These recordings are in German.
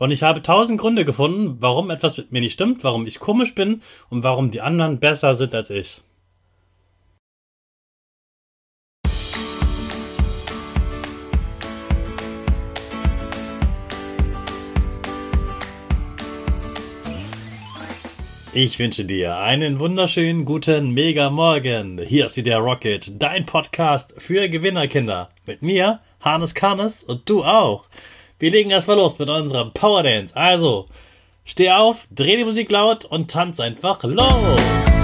Und ich habe 1000 Gründe gefunden, warum etwas mit mir nicht stimmt, warum ich komisch bin und warum die anderen besser sind als ich. Ich wünsche dir einen wunderschönen guten Mega-Morgen. Hier ist wieder Rocket, dein Podcast für Gewinnerkinder. Mit mir, Hannes Karnes, und du auch. Wir legen erstmal los mit unserem Power Dance. Also, steh auf, dreh die Musik laut und tanz einfach los.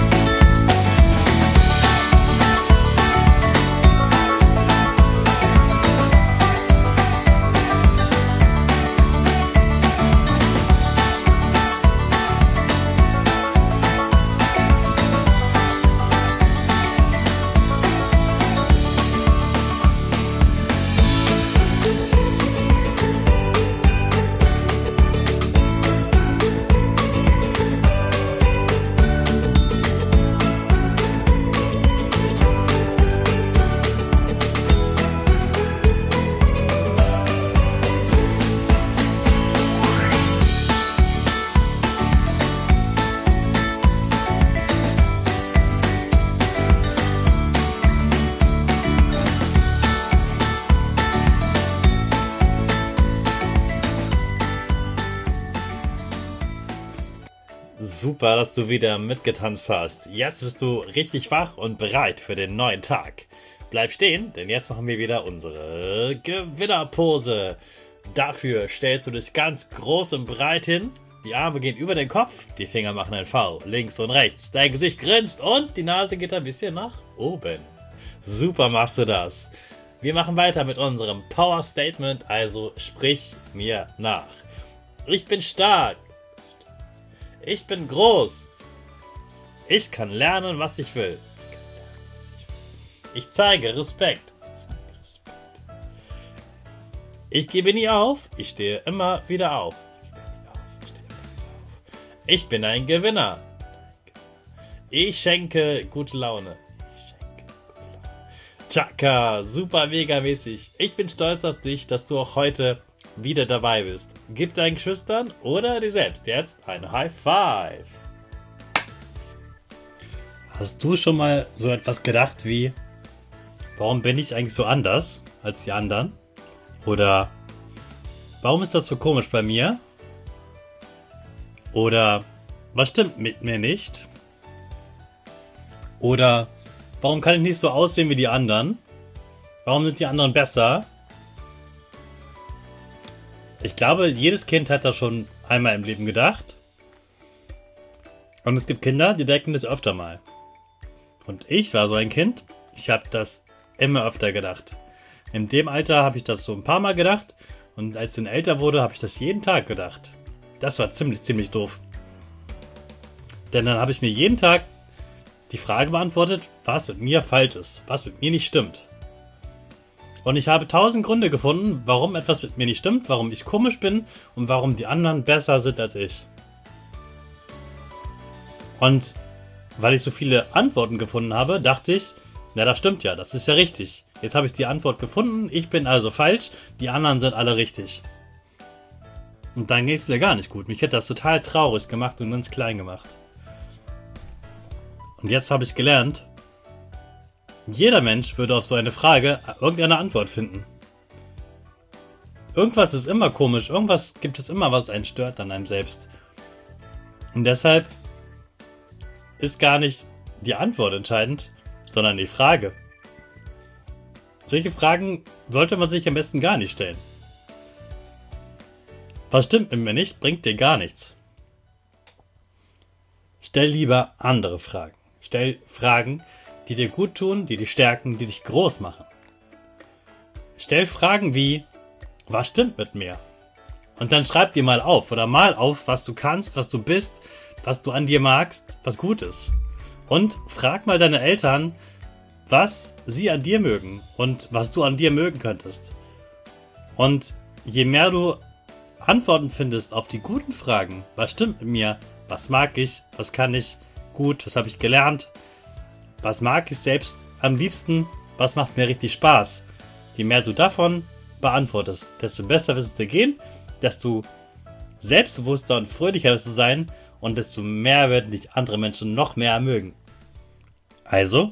Super, dass du wieder mitgetanzt hast. Jetzt bist du richtig wach und bereit für den neuen Tag. Bleib stehen, denn jetzt machen wir wieder unsere Gewinnerpose. Dafür stellst du dich ganz groß und breit hin. Die Arme gehen über den Kopf, die Finger machen ein V, links und rechts. Dein Gesicht grinst und die Nase geht ein bisschen nach oben. Super machst du das. Wir machen weiter mit unserem Power Statement, also sprich mir nach. Ich bin stark. Ich bin groß. Ich kann lernen, was ich will. Ich zeige Respekt. Ich gebe nie auf. Ich stehe immer wieder auf. Ich bin ein Gewinner. Ich schenke gute Laune. Chaka, super mega mäßig. Ich bin stolz auf dich, dass du auch heute wieder dabei bist. Gib deinen Geschwistern oder dir selbst jetzt ein High Five. Hast du schon mal so etwas gedacht wie, warum bin ich eigentlich so anders als die anderen? Oder warum ist das so komisch bei mir? Oder was stimmt mit mir nicht? Oder warum kann ich nicht so aussehen wie die anderen? Warum sind die anderen besser? Ich glaube, jedes Kind hat das schon einmal im Leben gedacht. Und es gibt Kinder, die denken das öfter mal. Und ich war so ein Kind, ich habe das immer öfter gedacht. In dem Alter habe ich das so ein paar Mal gedacht. Und als ich dann älter wurde, habe ich das jeden Tag gedacht. Das war ziemlich doof. Denn dann habe ich mir jeden Tag die Frage beantwortet, was mit mir falsch ist, was mit mir nicht stimmt. Und ich habe 1000 Gründe gefunden, warum etwas mit mir nicht stimmt, warum ich komisch bin und warum die anderen besser sind als ich. Und weil ich so viele Antworten gefunden habe, dachte ich, na das stimmt ja, das ist ja richtig. Jetzt habe ich die Antwort gefunden, ich bin also falsch, die anderen sind alle richtig. Und dann ging es mir gar nicht gut. Mich hätte das total traurig gemacht und ganz klein gemacht. Und jetzt habe ich gelernt, jeder Mensch würde auf so eine Frage irgendeine Antwort finden. Irgendwas ist immer komisch, irgendwas gibt es immer, was einen stört an einem selbst. Und deshalb ist gar nicht die Antwort entscheidend, sondern die Frage. Solche Fragen sollte man sich am besten gar nicht stellen. Was stimmt mit mir nicht, bringt dir gar nichts. Stell lieber andere Fragen. Stell Fragen, die dir gut tun, die dich stärken, die dich groß machen. Stell Fragen wie, was stimmt mit mir? Und dann schreib dir mal auf oder mal auf, was du kannst, was du bist, was du an dir magst, was gut ist. Und frag mal deine Eltern, was sie an dir mögen und was du an dir mögen könntest. Und je mehr du Antworten findest auf die guten Fragen, was stimmt mit mir, was mag ich, was kann ich gut, was habe ich gelernt, was mag ich selbst am liebsten, was macht mir richtig Spaß. Je mehr du davon beantwortest, desto besser wird es dir gehen, desto selbstbewusster und fröhlicher wirst du sein und desto mehr werden dich andere Menschen noch mehr mögen. Also,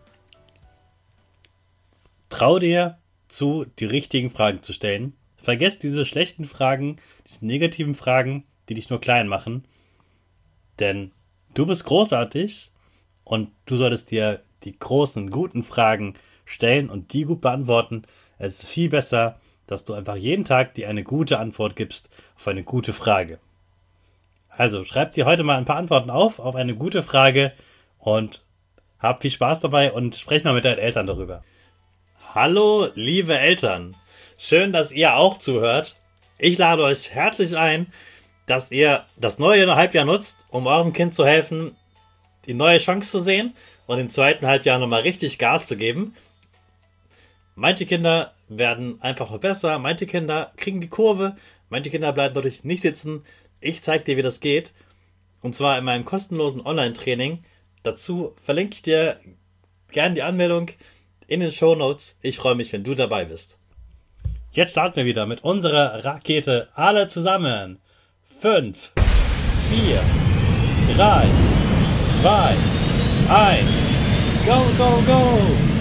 trau dir zu, die richtigen Fragen zu stellen. Vergesst diese schlechten Fragen, diese negativen Fragen, die dich nur klein machen. Denn du bist großartig und du solltest dir die großen, guten Fragen stellen und die gut beantworten. Es ist viel besser, dass du einfach jeden Tag dir eine gute Antwort gibst auf eine gute Frage. Also schreib dir heute mal ein paar Antworten auf eine gute Frage und hab viel Spaß dabei und sprech mal mit deinen Eltern darüber. Hallo, liebe Eltern. Schön, dass ihr auch zuhört. Ich lade euch herzlich ein, dass ihr das neue Halbjahr nutzt, um eurem Kind zu helfen, die neue Chance zu sehen und im zweiten Halbjahr nochmal richtig Gas zu geben. Manche Kinder werden einfach noch besser, manche Kinder kriegen die Kurve, manche Kinder bleiben dadurch nicht sitzen. Ich zeige dir, wie das geht. Und zwar in meinem kostenlosen Online-Training. Dazu verlinke ich dir gerne die Anmeldung in den Shownotes. Ich freue mich, wenn du dabei bist. Jetzt starten wir wieder mit unserer Rakete. Alle zusammen. 5, 4, 3, 2, 1. Go, go, go!